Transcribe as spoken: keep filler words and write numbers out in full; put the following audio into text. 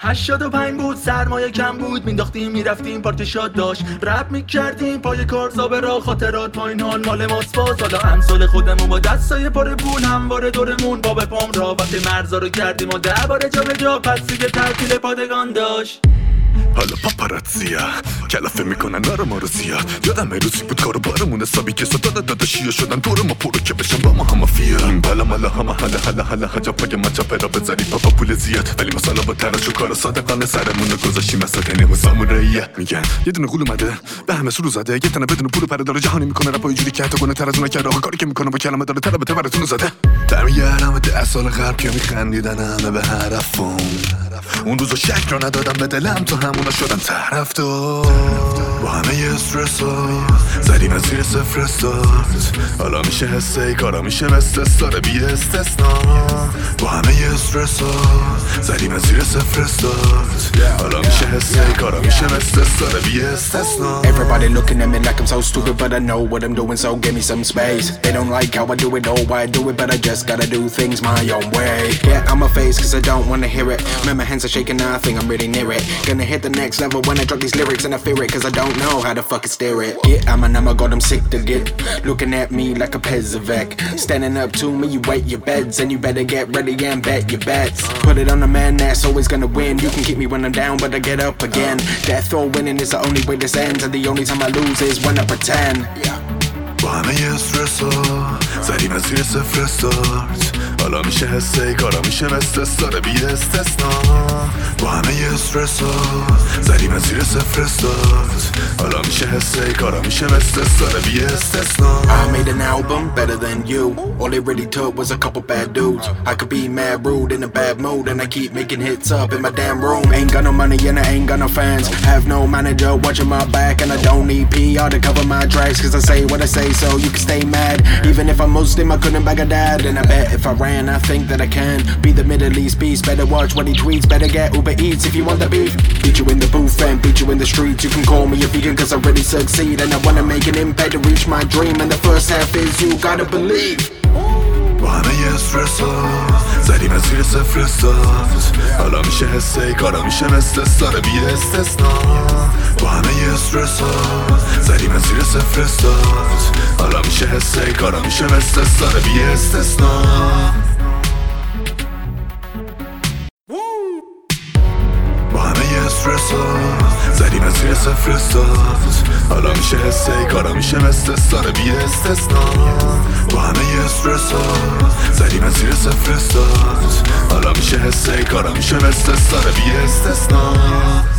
هشتاد و پنج بود، سرمایه کم بود، مینداختیم میرفتیم پارتی شاد داشت، رپ میکردیم پای کارزابه را، خاطرات پایین حال مال ماست باز. حالا امثال خودمون با دستای پر پول همواره دورمون، باب پام را وقتی مرزا رو کردیم و ده باره جا به جا، پس دیگه تعطیل پادگان داشت. حالا پاپاراتزیه کلافه میکنن نارو ما رو زیاد، یادم روزی بود کارو بارمون حسابی که صدا داداشیه شدن دور ما پرو که بشن با ما هم مافیا. این بالا مالا همه حالا حالا حالا حجاب پاگه ما چاپه را بذاری پاپا پول زیاد، ولی مسالا با تراش و کار صادقانه سرمون رو گذاشتیم مساکنه و ساموراییه. میگن یه دونه غول اومده به همه سرو زده، یه تنه بدون پول پره داره جهانی میکنه رپا اینجوری که حتی گونه تر از اون کرده، کاری که میکنه با کلمه داره طلب تبرتون زده. برمیگردم ده سال قبل که میخندیدن همه به حرفم، اون روزو شک رو ندادم به دلم تو همونا شدم طرفدار. با همه استرسا زدیم از زیر صفر استارت، حالا میشه حسه کارا میشه استثار بی استثنا. با همه استرسا زدیم از زیر صفر استارت، حالا میشه حسه کارا میشه استثار بی استثنا. Everybody looking at me like I'm so stupid, but I know what I'm doing, so give me some space. They don't like how I do it, or why I do it, but I just gotta do things my own way. Yeah, I'm a face cause I don't wanna hear it. Man, my hands are shaking now, I think I'm really near it. Gonna hit the next level when I drop these lyrics, and I fear it cause I don't know how to fucking steer it. Yeah, I'm a number, God, I'm sick to get looking at me like a Pezavec. Standing up to me, you wait your beds, and you better get ready and bet your bets. Put it on the man that's always gonna win. You can keep me when I'm down, but I get up again. Death or winning is the only way this ends, and the only time I lose is when I pretend. Yeah. با همه استرسا زدیم از زیر صفر استارت، حالا میشه حسه کارا میشه استثار بی استثنا. با همه استرسا زدیم از زیر صفر استارت، حالا میشه حسه کارا میشه استثار بی استثنا. I made an album better than you. All it really took was a couple bad dudes. I could be mad rude in a bad mood, and I keep making hits up in my damn room. Ain't got no money and I ain't got no fans. Have no manager watching my back, and I don't need P R to cover my tracks, cause I say what I say so you can stay mad. Even if I'm Muslim, I couldn't bag a dad. And I bet if I ran, I think that I can be the Middle East beast. Better watch what he tweets, better get Uber Eats if you want the beef. Beat you in the booth and beat you in the streets. You can call me a vegan cause I really succeed, and I wanna make an impact to reach my dream. And the first half is you gotta believe. با همه استرسا زدیم از زیر صفر استارت، حالا میشه حسه کارا میشه استثار بی استثنا. با همه استرسا زدیم از زیر صفر استارت، حالا میشه حسه کارا میشه استثار بی استثنا. با همه استرسا زدیم از زیر صفر استارت، حالا میشه حسه کارا میشه استثار بی استثنا. با همه استرسا زدیم از زیر صفر استارت، حالا میشه حسه کارا میشه استثار بی استثنا.